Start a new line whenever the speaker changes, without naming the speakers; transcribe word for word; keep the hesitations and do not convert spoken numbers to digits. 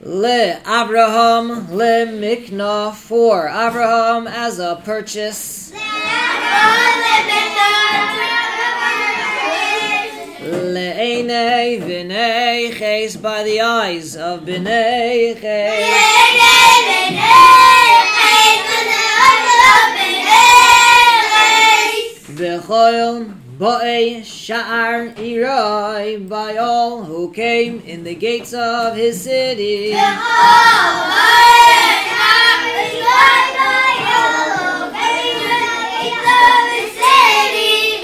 Le Abraham le Mikna for Abraham as a purchase. Le Einei Vinei Ches by the eyes of Bnei Ches. V'choil Bo'ei Sha'ar Irai by all who came in the gates of his city.